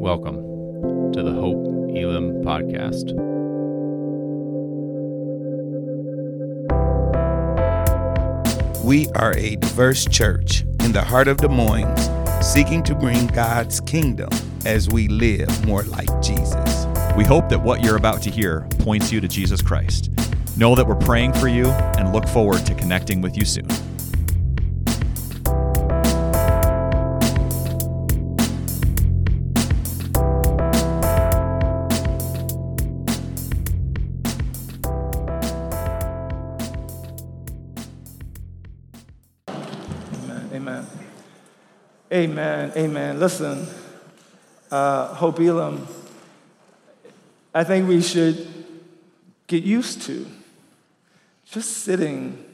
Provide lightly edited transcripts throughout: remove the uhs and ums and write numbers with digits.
Welcome to the Hope Elam podcast. We are a diverse church in the heart of Des Moines, seeking to bring God's kingdom as we live more like Jesus. We hope that what you're about to hear points you to Jesus Christ. Know that we're praying for you and look forward to connecting with you soon. Amen. Listen, Hope Elam, I think we should get used to just sitting,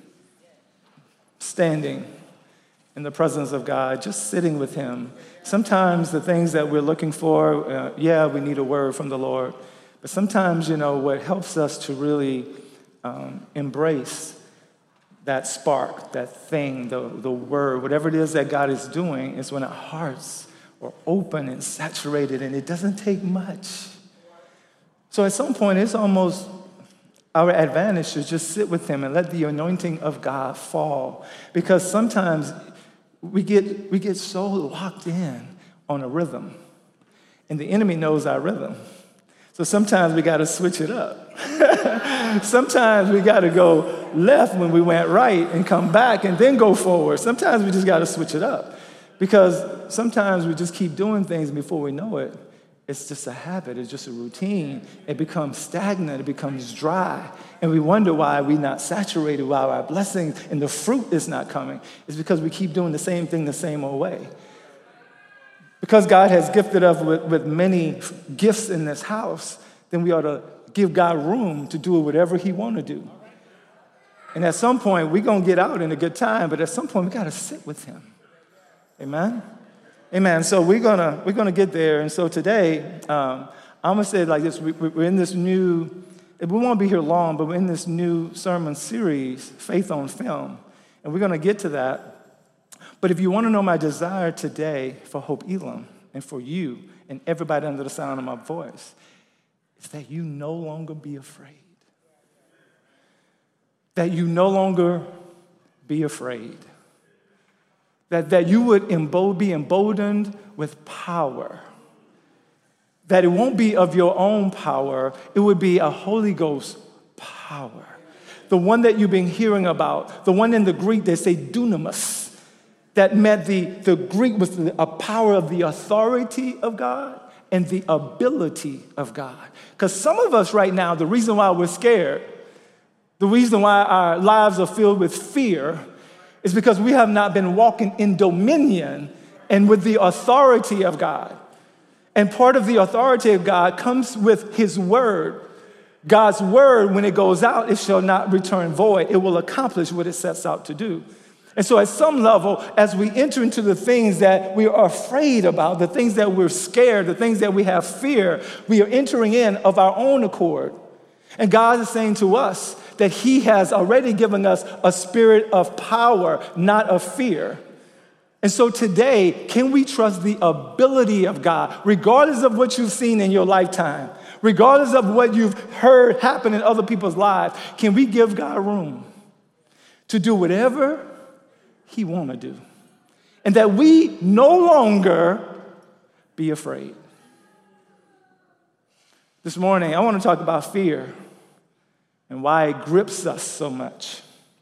standing in the presence of God, just sitting with Him. Sometimes the things that we're looking for, we need a word from the Lord. But sometimes, what helps us to really embrace that spark, that thing, the word, whatever it is that God is doing, is when our hearts are open and saturated, and it doesn't take much. So at some point, it's almost our advantage to just sit with Him and let the anointing of God fall. Because sometimes we get so locked in on a rhythm, and the enemy knows our rhythm. So sometimes we got to switch it up. Sometimes we got to go left when we went right and come back and then go forward. Sometimes we just got to switch it up because sometimes we just keep doing things, and before we know it, it's just a habit. It's just a routine. It becomes stagnant. It becomes dry. And we wonder why we're not saturated, why our blessings and the fruit is not coming. It's because we keep doing the same thing the same old way. Because God has gifted us with many gifts in this house, then we ought to give God room to do whatever He want to do. And at some point, we're going to get out in a good time, but at some point, we got to sit with Him. Amen? Amen. So we're gonna get there. And so today, I'm going to say it like this. We're in this new, we won't be here long, but we're in this new sermon series, Faith on Film. And we're going to get to that. But if you want to know my desire today for Hope Elam and for you and everybody under the sound of my voice, it's that you no longer be afraid. That you no longer be afraid. That you would be emboldened with power. That it won't be of your own power, it would be a Holy Ghost power. The one that you've been hearing about, the one in the Greek they say dunamis. That meant the Greek was a power of the authority of God and the ability of God. Because some of us right now, the reason why we're scared, the reason why our lives are filled with fear is because we have not been walking in dominion and with the authority of God. And part of the authority of God comes with His word. God's word, when it goes out, it shall not return void. It will accomplish what it sets out to do. And so at some level, as we enter into the things that we are afraid about, the things that we're scared, the things that we have fear, we are entering in of our own accord. And God is saying to us that He has already given us a spirit of power, not of fear. And so today, can we trust the ability of God, regardless of what you've seen in your lifetime, regardless of what you've heard happen in other people's lives, can we give God room to do whatever He want to do? And that we no longer be afraid. This morning, I want to talk about fear and why it grips us so much.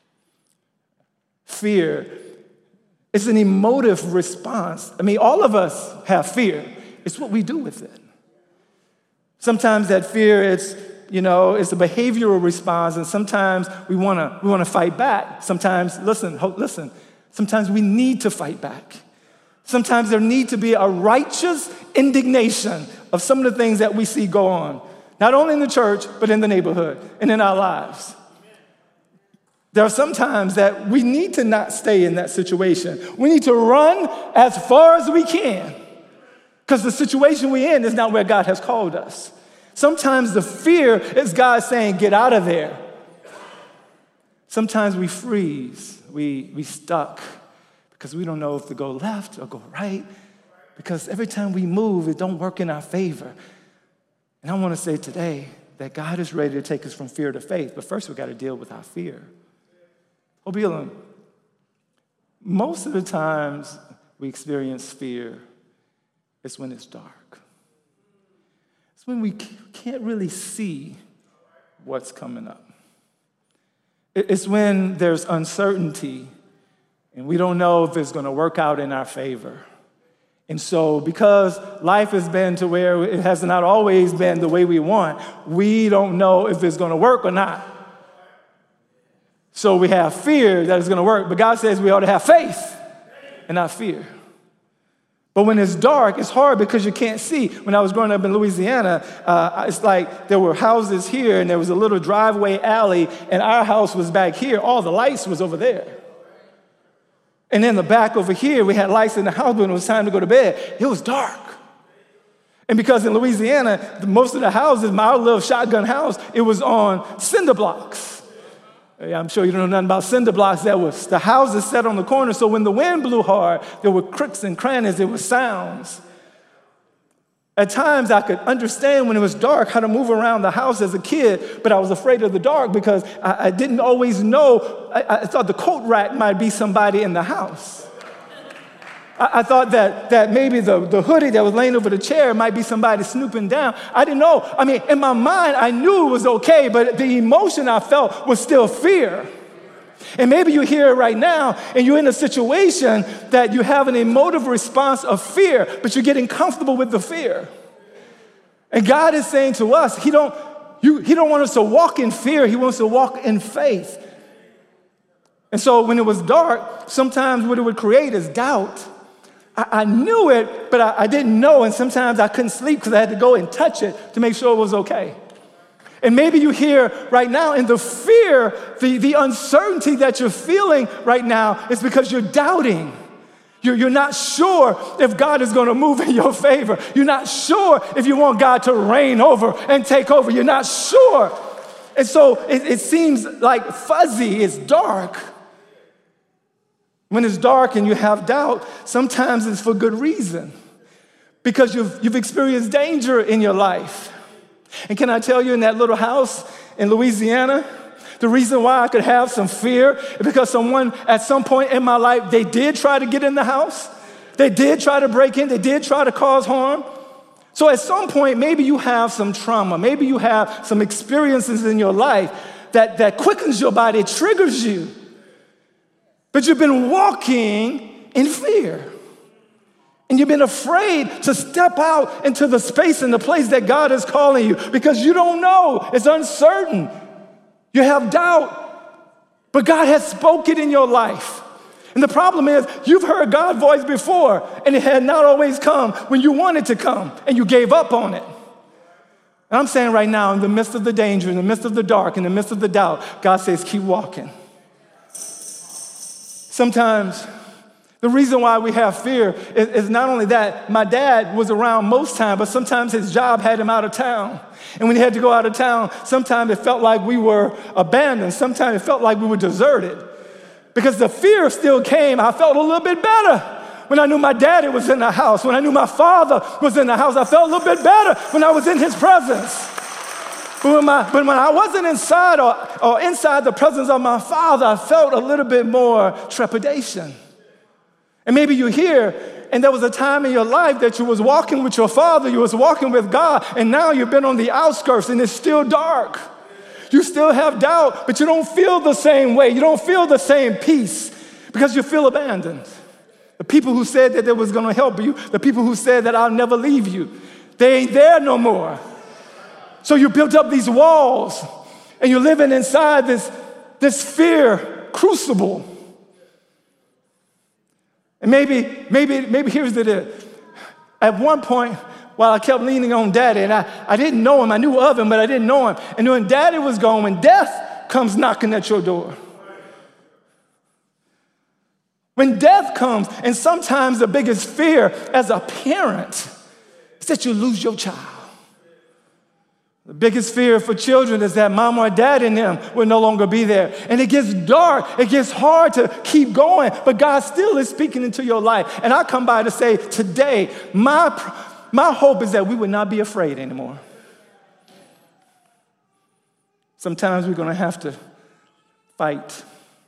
Fear is an emotive response. I mean, all of us have fear. It's what we do with it. Sometimes that fear, it's a behavioral response, and sometimes we want to fight back. Sometimes, listen, sometimes we need to fight back. Sometimes there need to be a righteous indignation of some of the things that we see go on, not only in the church, but in the neighborhood and in our lives. There are some times that we need to not stay in that situation. We need to run as far as we can because the situation we're in is not where God has called us. Sometimes the fear is God saying, get out of there. Sometimes we freeze, we stuck because we don't know if to go left or go right. Because every time we move, it don't work in our favor. And I want to say today that God is ready to take us from fear to faith. But first, we got to deal with our fear. Obilam, most of the times we experience fear, it's when it's dark. It's when we can't really see what's coming up. It's when there's uncertainty and we don't know if it's going to work out in our favor. And so because life has been to where it has not always been the way we want, we don't know if it's going to work or not. So we have fear that it's going to work, but God says we ought to have faith and not fear. But when it's dark, it's hard because you can't see. When I was growing up in Louisiana, it's like there were houses here and there was a little driveway alley and our house was back here. All the lights was over there. And in the back over here, we had lights in the house when it was time to go to bed. It was dark. And because in Louisiana, most of the houses, my little shotgun house, it was on cinder blocks. I'm sure you don't know nothing about cinder blocks. That was the houses set on the corner. So when the wind blew hard, there were crooks and crannies. There were sounds. At times, I could understand when it was dark how to move around the house as a kid, but I was afraid of the dark because I didn't always know. I thought the coat rack might be somebody in the house. I thought that maybe the hoodie that was laying over the chair might be somebody snooping down. I didn't know. I mean, in my mind, I knew it was okay, but the emotion I felt was still fear. And maybe you're here right now and you're in a situation that you have an emotive response of fear, but you're getting comfortable with the fear. And God is saying to us, He don't want us to walk in fear. He wants to walk in faith. And so when it was dark, sometimes what it would create is doubt. I knew it, but I didn't know. And sometimes I couldn't sleep because I had to go and touch it to make sure it was okay. And maybe you're here right now and the fear, the uncertainty that you're feeling right now is because you're doubting. You're not sure if God is going to move in your favor. You're not sure if you want God to reign over and take over. You're not sure. And so it seems like fuzzy. It's dark. When it's dark and you have doubt, sometimes it's for good reason. Because you've experienced danger in your life. And can I tell you, in that little house in Louisiana, the reason why I could have some fear is because someone at some point in my life, they did try to get in the house. They did try to break in. They did try to cause harm. So at some point, maybe you have some trauma. Maybe you have some experiences in your life that quickens your body, it triggers you. But you've been walking in fear. And you've been afraid to step out into the space and the place that God is calling you because you don't know. It's uncertain. You have doubt. But God has spoken in your life. And the problem is you've heard God's voice before and it had not always come when you wanted to come and you gave up on it. And I'm saying right now, in the midst of the danger, in the midst of the dark, in the midst of the doubt, God says, keep walking. Sometimes the reason why we have fear is not only that my dad was around most times, but sometimes his job had him out of town. And when he had to go out of town, sometimes it felt like we were abandoned. Sometimes it felt like we were deserted. Because the fear still came. I felt a little bit better when I knew my daddy was in the house. When I knew my father was in the house, I felt a little bit better when I was in his presence. But when I wasn't inside or inside the presence of my father, I felt a little bit more trepidation. And maybe you're here, and there was a time in your life that you was walking with your father, you was walking with God, and now you've been on the outskirts, and it's still dark. You still have doubt, but you don't feel the same way. You don't feel the same peace because you feel abandoned. The people who said that they was going to help you, the people who said that I'll never leave you, they ain't there no more. So you built up these walls, and you're living inside this fear crucible. And maybe here's the deal. At one point, while I kept leaning on Daddy, and I didn't know him, I knew of him, but I didn't know him. And when Daddy was gone, when death comes knocking at your door, when death comes, and sometimes the biggest fear as a parent is that you lose your child. The biggest fear for children is that mom or dad in them will no longer be there. And it gets dark. It gets hard to keep going. But God still is speaking into your life. And I come by to say today, my hope is that we would not be afraid anymore. Sometimes we're going to have to fight.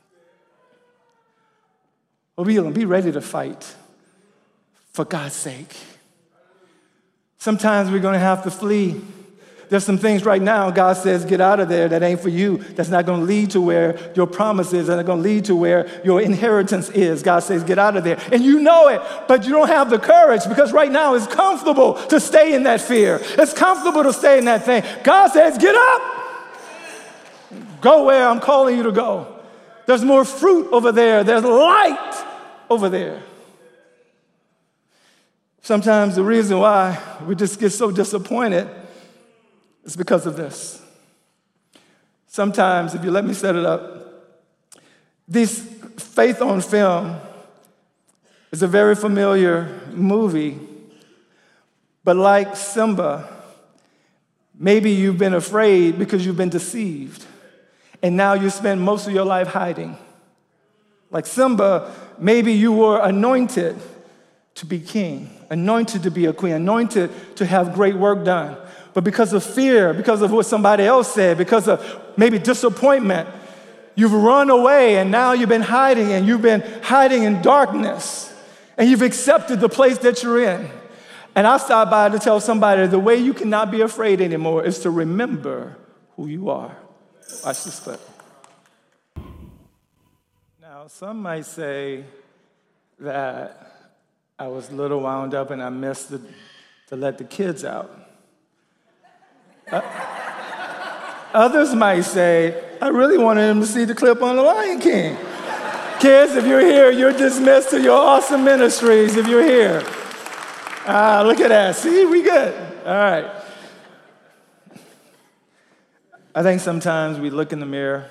Well, be ready to fight for God's sake. Sometimes we're going to have to flee. There's some things right now God says, get out of there. That ain't for you. That's not going to lead to where your promise is. That's not going to lead to where your inheritance is. God says, get out of there. And you know it, but you don't have the courage because right now it's comfortable to stay in that fear. It's comfortable to stay in that thing. God says, get up. Go where I'm calling you to go. There's more fruit over there. There's light over there. Sometimes the reason why we just get so disappointed is because of this. Sometimes, if you let me set it up, this Faith on Film is a very familiar movie, but like Simba, maybe you've been afraid because you've been deceived, and now you spend most of your life hiding. Like Simba, maybe you were anointed to be king, anointed to be a queen, anointed to have great work done. But because of fear, because of what somebody else said, because of maybe disappointment, you've run away and now you've been hiding and you've been hiding in darkness and you've accepted the place that you're in. And I stopped by to tell somebody the way you cannot be afraid anymore is to remember who you are. Watch this clip. Now, some might say that I was a little wound up and I missed to let the kids out. Others might say, I really wanted them to see the clip on The Lion King. Kids, if you're here, you're dismissed to your awesome ministries if you're here. Look at that. See, we good. All right. I think sometimes we look in the mirror,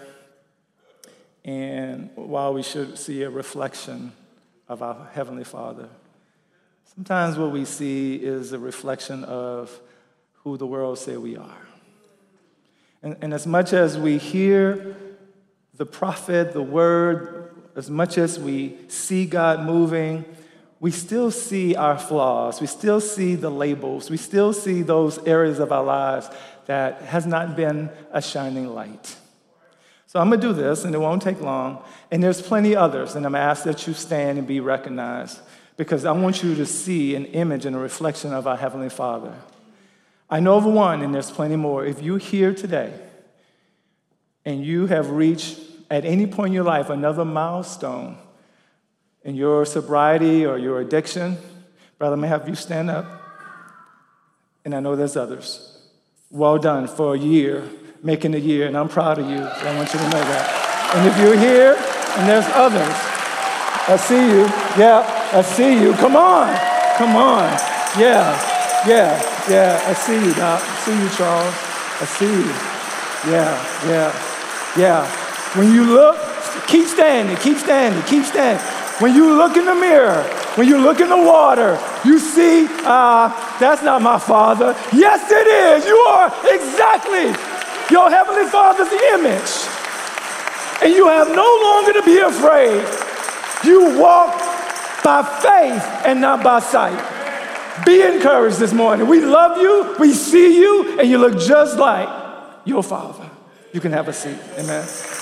and while we should see a reflection of our Heavenly Father, sometimes what we see is a reflection of who the world say we are. And as much as we hear the prophet, the word, as much as we see God moving, we still see our flaws. We still see the labels. We still see those areas of our lives that has not been a shining light. So I'm going to do this, and it won't take long. And there's plenty others, and I'm going to ask that you stand and be recognized because I want you to see an image and a reflection of our Heavenly Father. I know of one, and there's plenty more. If you're here today and you have reached at any point in your life another milestone in your sobriety or your addiction, brother, may I have you stand up? And I know there's others. Well done for a year, making a year, and I'm proud of you. So I want you to know that. And if you're here and there's others, I see you. Yeah, I see you. Come on. Come on. Yeah. Yeah, I see you, Doc. I see you, Charles. I see you. Yeah. When you look, keep standing. When you look in the mirror, when you look in the water, you see, that's not my Father. Yes, it is. You are exactly your Heavenly Father's image. And you have no longer to be afraid. You walk by faith and not by sight. Be encouraged this morning. We love you, we see you, and you look just like your Father. You can have a seat. Amen.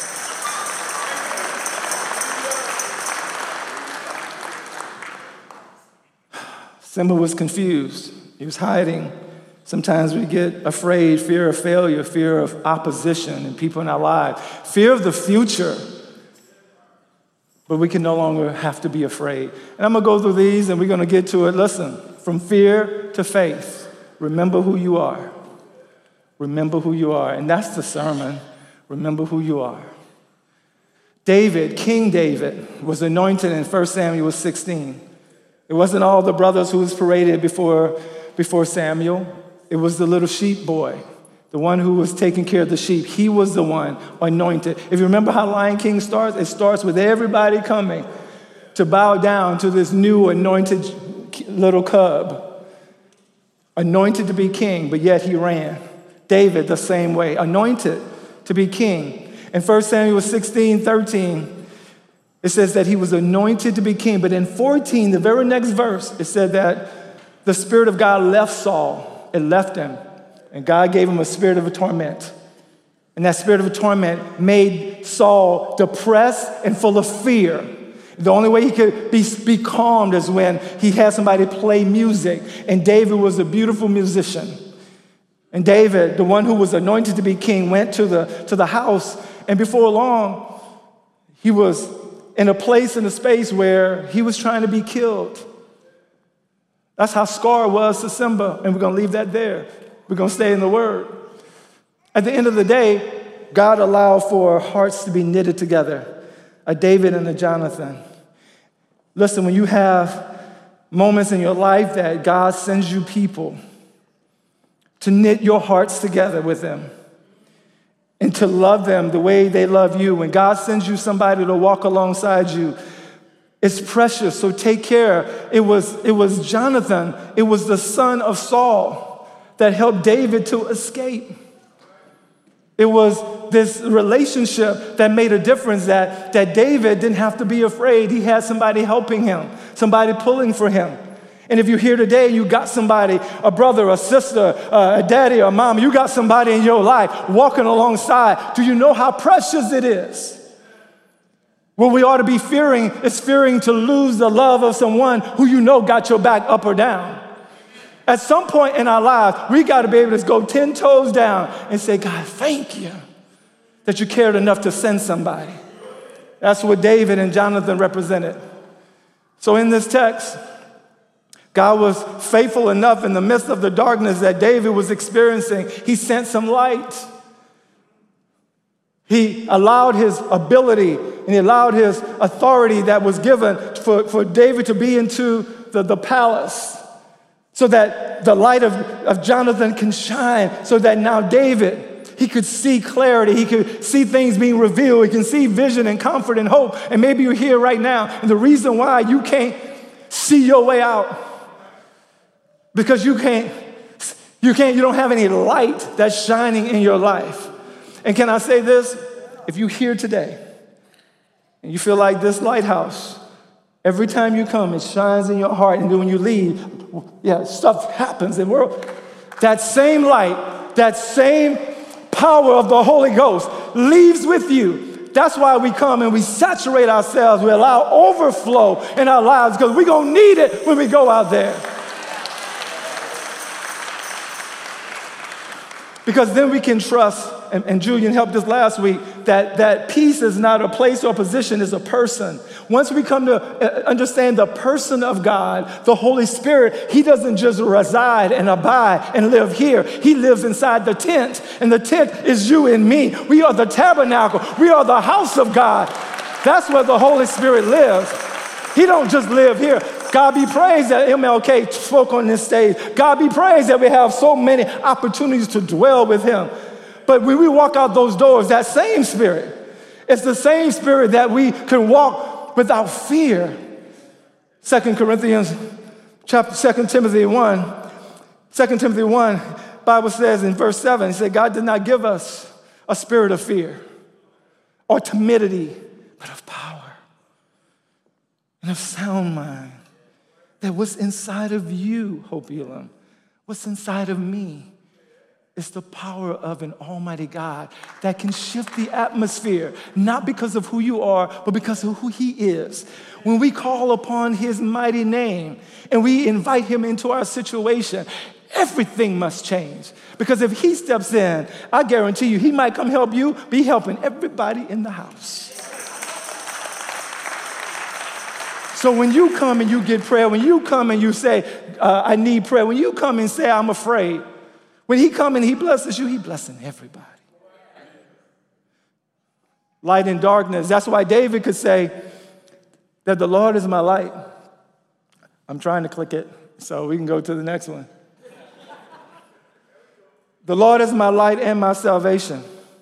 Simba was confused. He was hiding. Sometimes we get afraid, fear of failure, fear of opposition and people in our lives, fear of the future. But we can no longer have to be afraid. And I'm going to go through these, and we're going to get to it. Listen. From fear to faith, remember who you are. Remember who you are. And that's the sermon. Remember who you are. David, King David, was anointed in 1 Samuel 16. It wasn't all the brothers who was paraded before Samuel. It was the little sheep boy, the one who was taking care of the sheep. He was the one anointed. If you remember how Lion King starts, it starts with everybody coming to bow down to this new anointed little cub, anointed to be king, but yet he ran David the same way, anointed to be king. In 1 Samuel 16:13, it says that he was anointed to be king. But in 14, the very next verse, it said that the Spirit of God left Saul. It left him. And God gave him a spirit of torment. And that spirit of torment made Saul depressed and full of fear. The only way he could be calmed is when he had somebody play music. And David was a beautiful musician. And David, the one who was anointed to be king, went to the house. And before long, he was in a place, in a space where he was trying to be killed. That's how Scar was to Simba. And we're going to leave that there. We're going to stay in the Word. At the end of the day, God allowed for hearts to be knitted together, a David and a Jonathan. Listen, when you have moments in your life that God sends you people to knit your hearts together with them and to love them the way they love you, when God sends you somebody to walk alongside you, it's precious, so take care. It was Jonathan, it was the son of Saul that helped David to escape. It was this relationship that made a difference, that David didn't have to be afraid. He had somebody helping him, somebody pulling for him. And if you're here today, you got somebody, a brother, a sister, a daddy, or a mom, you got somebody in your life walking alongside. Do you know how precious it is? What we ought to be fearing is fearing to lose the love of someone who you know got your back up or down. At some point in our lives, we got to be able to go 10 toes down and say, God, thank you that you cared enough to send somebody. That's what David and Jonathan represented. So in this text, God was faithful enough in the midst of the darkness that David was experiencing. He sent some light. He allowed his ability and he allowed his authority that was given for David to be into the palace, so that the light of Jonathan can shine, so that now David, he could see clarity. He could see things being revealed. He can see vision and comfort and hope. And maybe you're here right now, and the reason why you can't see your way out, because you don't have any light that's shining in your life. And can I say this? If you're here today, and you feel like this lighthouse, every time you come, it shines in your heart, and then when you leave, stuff happens in the world. That same light, that same power of the Holy Ghost leaves with you. That's why we come and we saturate ourselves. We allow overflow in our lives, because we're going to need it when we go out there. Because then we can trust, and Julian helped us last week, that peace is not a place or a position, it's a person. Once we come to understand the person of God, the Holy Spirit, he doesn't just reside and abide and live here. He lives inside the tent, and the tent is you and me. We are the tabernacle. We are the house of God. That's where the Holy Spirit lives. He don't just live here. God be praised that MLK spoke on this stage. God be praised that we have so many opportunities to dwell with him. But when we walk out those doors, that same Spirit, it's the same Spirit that we can walk without fear. 2 Timothy 1, Bible says in verse 7, it said, God did not give us a spirit of fear or timidity, but of power and of sound mind. That what's inside of you, Hope Elam, what's inside of me, is the power of an almighty God that can shift the atmosphere, not because of who you are, but because of who he is. When we call upon his mighty name and we invite him into our situation, everything must change. Because if he steps in, I guarantee you, he might come help you, be helping everybody in the house. So when you come and you get prayer, when you come and you say, I need prayer, when you come and say, I'm afraid, when he come and he blesses you, he blessing everybody. Light and darkness. That's why David could say that the Lord is my light. I'm trying to click it so we can go to the next one. The Lord is my light and my salvation.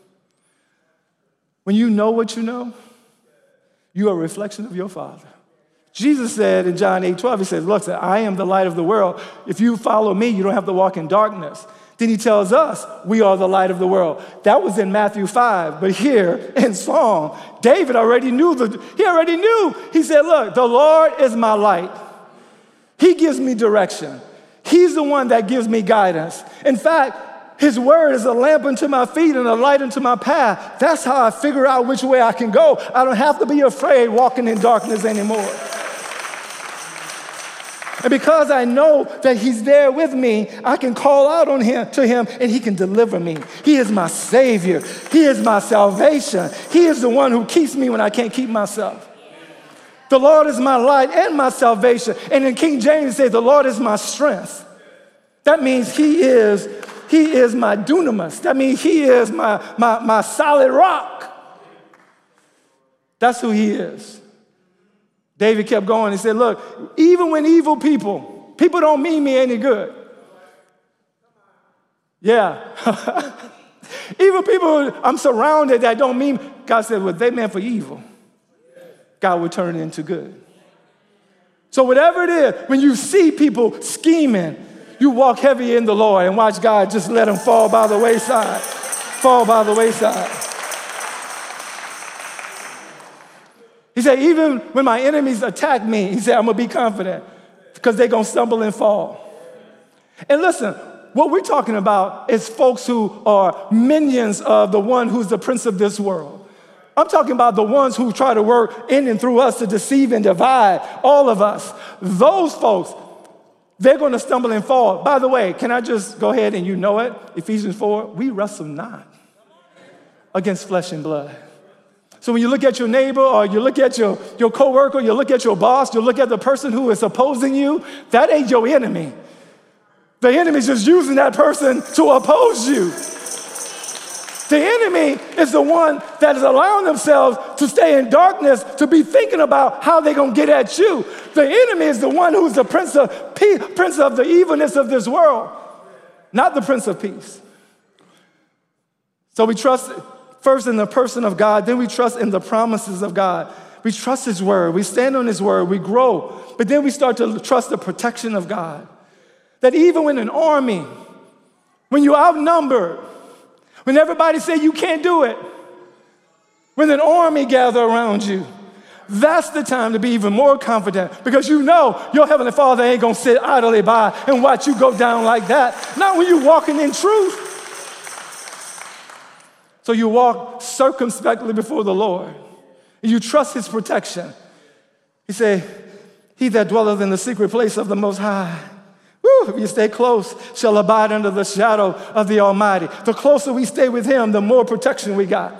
When you know what you know, you are a reflection of your Father. Jesus said in John 8:12, he says, look, I am the light of the world. If you follow me, you don't have to walk in darkness. Then he tells us we are the light of the world. That was in Matthew 5. But here in Psalm, David already knew. He said, look, the Lord is my light. He gives me direction. He's the one that gives me guidance. In fact, his word is a lamp unto my feet and a light unto my path. That's how I figure out which way I can go. I don't have to be afraid walking in darkness anymore. And because I know that he's there with me, I can call out to him, and he can deliver me. He is my Savior. He is my salvation. He is the one who keeps me when I can't keep myself. The Lord is my light and my salvation. And in King James, it says, the Lord is my strength. That means he is my dunamis. That means he is my solid rock. That's who he is. David kept going. He said, look, even when evil people don't mean me any good. Yeah. Evil people I'm surrounded that don't mean, God said, well, they meant for evil. God will turn it into good. So whatever it is, when you see people scheming, you walk heavy in the Lord and watch God just let them fall by the wayside. Fall by the wayside. He said, even when my enemies attack me, he said, I'm going to be confident because they're going to stumble and fall. And listen, what we're talking about is folks who are minions of the one who's the prince of this world. I'm talking about the ones who try to work in and through us to deceive and divide all of us. Those folks, they're going to stumble and fall. By the way, can I just go ahead and you know it? Ephesians 4, we wrestle not against flesh and blood. So when you look at your neighbor or you look at your coworker, you look at your boss, you look at the person who is opposing you, that ain't your enemy. The enemy is just using that person to oppose you. The enemy is the one that is allowing themselves to stay in darkness, to be thinking about how they're going to get at you. The enemy is the one who's the prince of the evilness of this world, not the Prince of Peace. So we trust first in the person of God, then we trust in the promises of God. We trust his word. We stand on his word. We grow. But then we start to trust the protection of God. That even when an army, when you're outnumbered, when everybody say you can't do it, when an army gather around you, that's the time to be even more confident because you know your Heavenly Father ain't going to sit idly by and watch you go down like that. Not when you're walking in truth. So you walk circumspectly before the Lord, and you trust his protection. He said, he that dwelleth in the secret place of the Most High, if you stay close, shall abide under the shadow of the Almighty. The closer we stay with him, the more protection we got.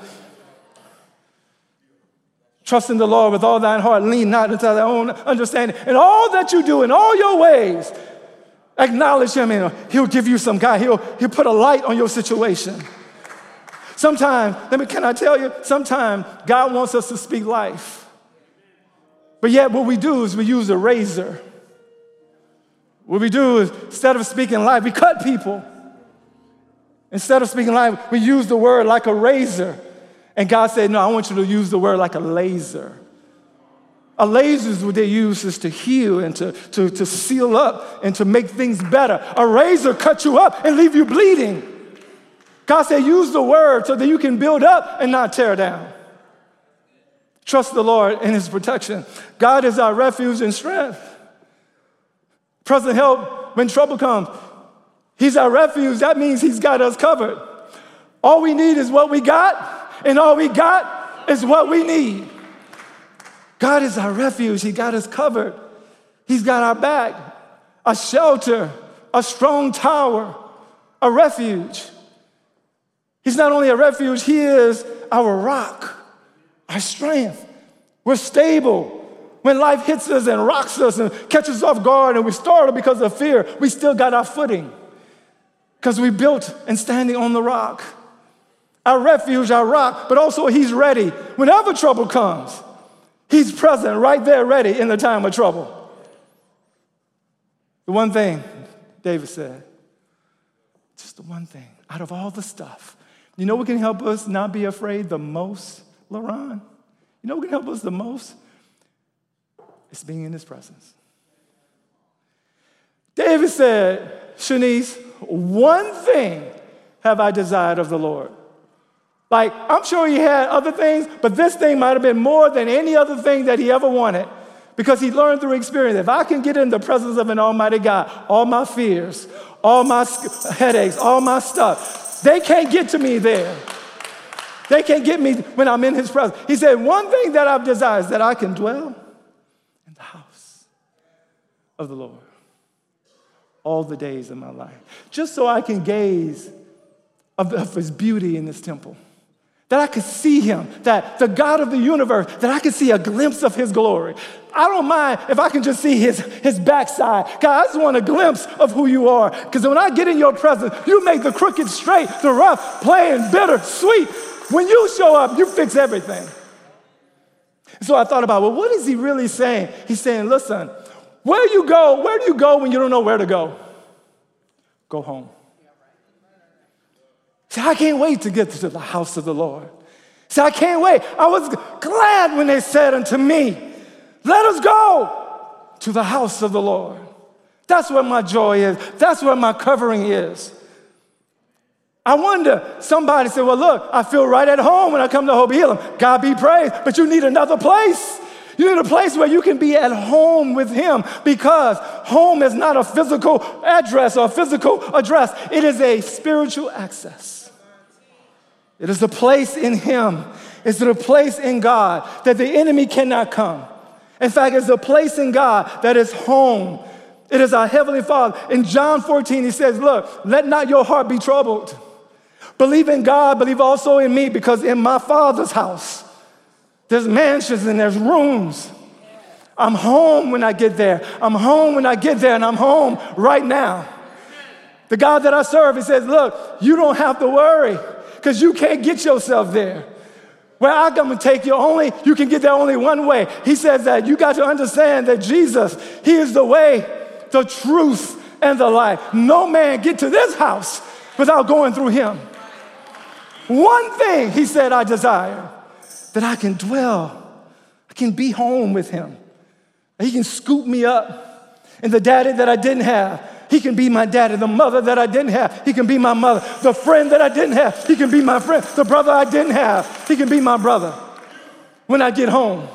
Trust in the Lord with all thine heart, lean not into thy own understanding. And all that you do in all your ways, acknowledge him, and he'll give you some guide. He'll put a light on your situation. Sometimes, can I tell you, sometimes God wants us to speak life. But yet what we do is we use a razor. What we do is instead of speaking life, we cut people. Instead of speaking life, we use the word like a razor. And God said, no, I want you to use the word like a laser. A laser is what they use is to heal and to seal up and to make things better. A razor cuts you up and leave you bleeding. God said, use the word so that you can build up and not tear down. Trust the Lord in his protection. God is our refuge and strength. Present help when trouble comes. He's our refuge. That means he's got us covered. All we need is what we got, and all we got is what we need. God is our refuge. He got us covered. He's got our back, a shelter, a strong tower, a refuge. He's not only a refuge, he is our rock, our strength. We're stable. When life hits us and rocks us and catches us off guard and we startle because of fear, we still got our footing because we built and standing on the rock. Our refuge, our rock, but also he's ready. Whenever trouble comes, he's present right there ready in the time of trouble. The one thing, David said, just the one thing out of all the stuff. You know what can help us not be afraid the most, LaRon? You know what can help us the most? It's being in his presence. David said, Shanice, one thing have I desired of the Lord. Like, I'm sure he had other things, but this thing might have been more than any other thing that he ever wanted, because he learned through experience. If I can get in the presence of an almighty God, all my fears, all my headaches, all my stuff, they can't get to me there. They can't get me when I'm in his presence. He said, one thing that I've desired is that I can dwell in the house of the Lord all the days of my life, just so I can gaze of his beauty in this temple, that I could see him, that the God of the universe, that I could see a glimpse of his glory. I don't mind if I can just see his backside. God, I just want a glimpse of who you are, because when I get in your presence, you make the crooked straight, the rough, plain, bitter, sweet. When you show up, you fix everything. So I thought about, well, what is he really saying? He's saying, listen, where do you go when you don't know where to go? Go home. See, I can't wait to get to the house of the Lord. See, I can't wait. I was glad when they said unto me, let us go to the house of the Lord. That's where my joy is. That's where my covering is. I wonder, somebody said, well, look, I feel right at home when I come to Hope Elam. God be praised, but you need another place. You need a place where you can be at home with him, because home is not a physical address or a physical address. It is a spiritual access. It is a place in him. It's a place in God that the enemy cannot come. In fact, it's a place in God that is home. It is our Heavenly Father. In John 14, he says, look, let not your heart be troubled. Believe in God, believe also in me, because in my Father's house, there's mansions and there's rooms. I'm home when I get there. I'm home when I get there, and I'm home right now. The God that I serve, he says, look, you don't have to worry, because you can't get yourself there. Where I'm going to take you, you can get there only one way. He says that you got to understand that Jesus, he is the way, the truth, and the life. No man get to this house without going through him. One thing, he said, I desire, that I can dwell, I can be home with him. He can scoop me up. And the daddy that I didn't have, he can be my daddy. The mother that I didn't have, he can be my mother. The friend that I didn't have, he can be my friend. The brother I didn't have, he can be my brother. When I get home,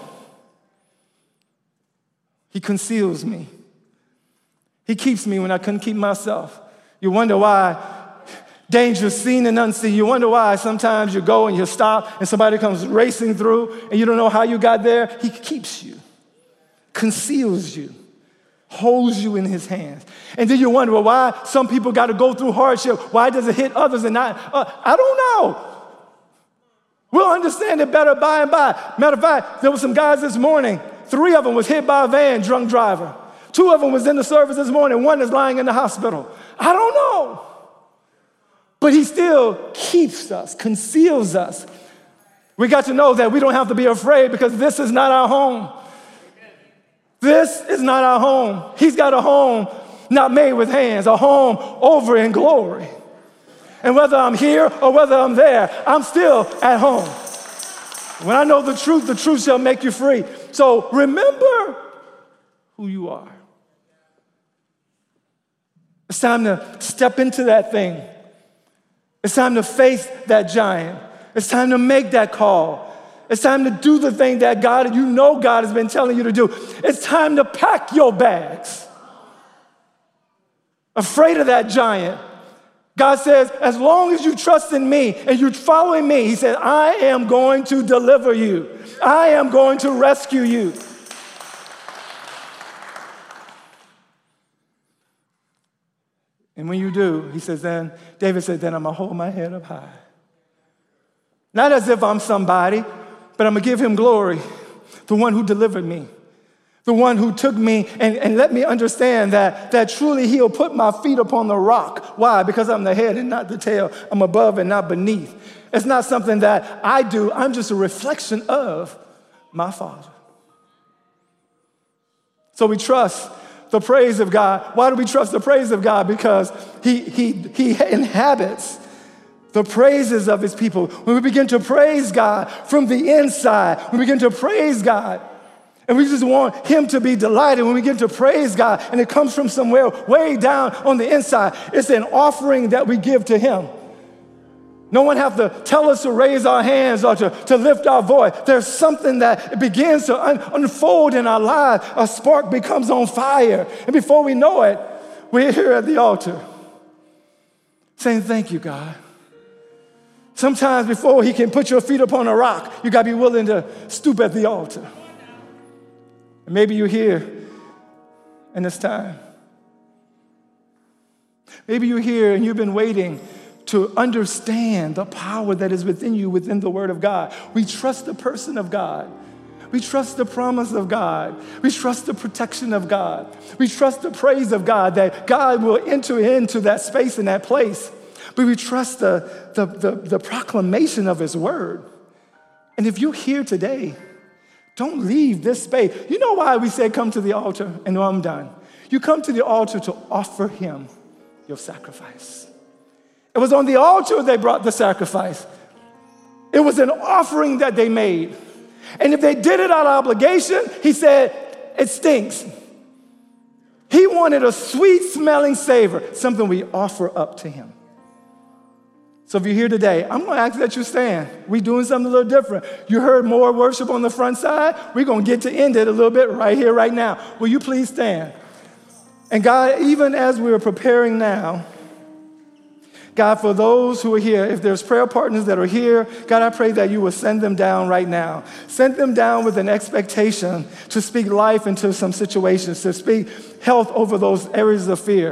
he conceals me. He keeps me when I couldn't keep myself. You wonder why danger seen and unseen. You wonder why sometimes you go and you stop and somebody comes racing through and you don't know how you got there. He keeps you, conceals you, holds you in his hands. And then you wonder, well, why some people got to go through hardship. Why does it hit others and not? I don't know. We'll understand it better by and by. Matter of fact, there were some guys this morning. 3 of them was hit by a van, drunk driver. 2 of them was in the service this morning. 1 is lying in the hospital. I don't know. But he still keeps us, conceals us. We got to know that we don't have to be afraid, because this is not our home. This is not our home. He's got a home not made with hands, a home over in glory. And whether I'm here or whether I'm there, I'm still at home. When I know the truth shall make you free. So remember who you are. It's time to step into that thing. It's time to face that giant. It's time to make that call. It's time to do the thing that God has been telling you to do. It's time to pack your bags. Afraid of that giant. God says, as long as you trust in me and you're following me, he said, I am going to deliver you. I am going to rescue you. And when you do, he says, David said, then I'm going to hold my head up high. Not as if I'm somebody, but I'm going to give him glory. The one who delivered me. The one who took me and let me understand that truly he'll put my feet upon the rock. Why? Because I'm the head and not the tail. I'm above and not beneath. It's not something that I do. I'm just a reflection of my Father. So we trust the praise of God. Why do we trust the praise of God? Because he inhabits the praises of his people. When we begin to praise God from the inside, we begin to praise God And we just want him to be delighted when we get to praise God, and it comes from somewhere way down on the inside. It's an offering that we give to him. No one have to tell us to raise our hands or to lift our voice. There's something that begins to unfold in our lives. A spark becomes on fire. And before we know it, we're here at the altar saying, thank you, God. Sometimes before he can put your feet upon a rock, you got to be willing to stoop at the altar. And maybe you're here and it's time. Maybe you're here and you've been waiting to understand the power that is within you, within the Word of God. We trust the person of God. We trust the promise of God. We trust the protection of God. We trust the praise of God, that God will enter into that space and that place. But we trust the proclamation of his word. And if you're here today, don't leave this space. You know why we say come to the altar? And no, I'm done. You come to the altar to offer him your sacrifice. It was on the altar they brought the sacrifice. It was an offering that they made. And if they did it out of obligation, he said, it stinks. He wanted a sweet-smelling savor, something we offer up to him. So if you're here today, I'm going to ask that you stand. We're doing something a little different. You heard more worship on the front side. We're going to get to end it a little bit right here, right now. Will you please stand? And God, even as we're preparing now, God, for those who are here, if there's prayer partners that are here, God, I pray that you will send them down right now. Send them down with an expectation to speak life into some situations, to speak health over those areas of fear.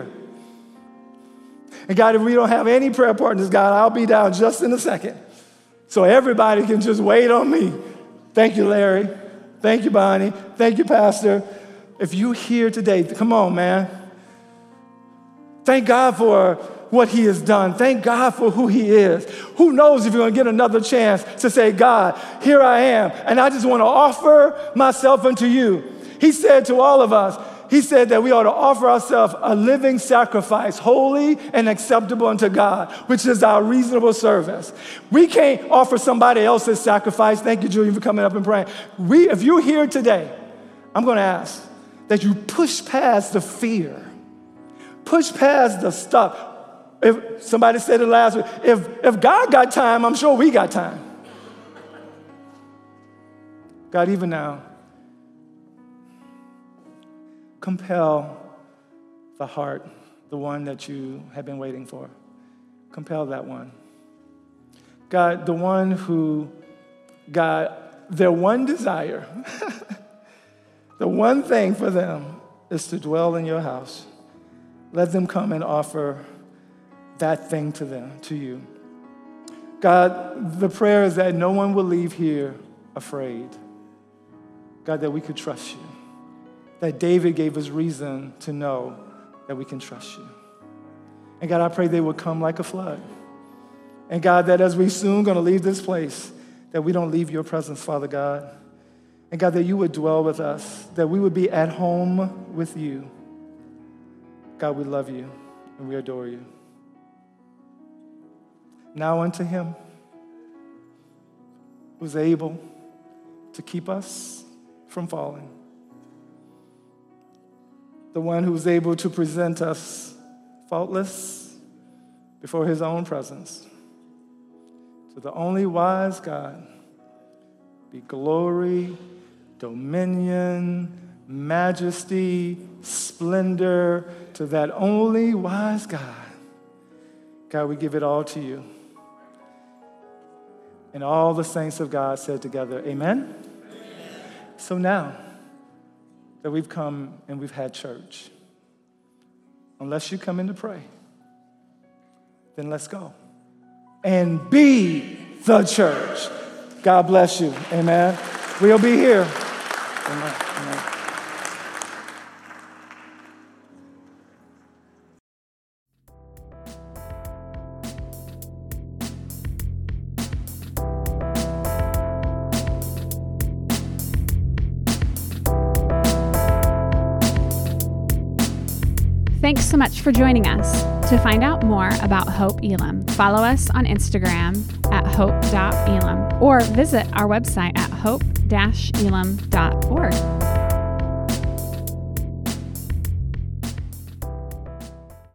And God, if we don't have any prayer partners, God, I'll be down just in a second. So everybody can just wait on me. Thank you, Larry. Thank you, Bonnie. Thank you, Pastor. If you're here today, come on, man. Thank God for what he has done. Thank God for who he is. Who knows if you're going to get another chance to say, God, here I am, and I just want to offer myself unto you. He said to all of us, he said that we ought to offer ourselves a living sacrifice, holy and acceptable unto God, which is our reasonable service. We can't offer somebody else's sacrifice. Thank you, Julian, for coming up and praying. If you're here today, I'm going to ask that you push past the fear. Push past the stuff. If somebody said it last week, if God got time, I'm sure we got time. God, even now, compel the heart, the one that you have been waiting for. Compel that one. God, the one who, God, their one desire, the one thing for them is to dwell in your house. Let them come and offer that thing to you. God, the prayer is that no one will leave here afraid. God, that we could trust you. That David gave us reason to know that we can trust you. And God, I pray they will come like a flood. And God, that as we soon going to leave this place, that we don't leave your presence, Father God. And God, that you would dwell with us, that we would be at home with you. God, we love you and we adore you. Now unto him who's able to keep us from falling. The one who's able to present us faultless before his own presence. To the only wise God be glory, dominion, majesty, splendor to that only wise God. God, we give it all to you. And all the saints of God said together, amen? Amen. So now that we've come and we've had church, unless you come in to pray, then let's go and be the church. God bless you. Amen. We'll be here. Amen. Amen. Thanks so much for joining us. To find out more about Hope Elam, follow us on Instagram at hope.elam or visit our website at hope-elam.org.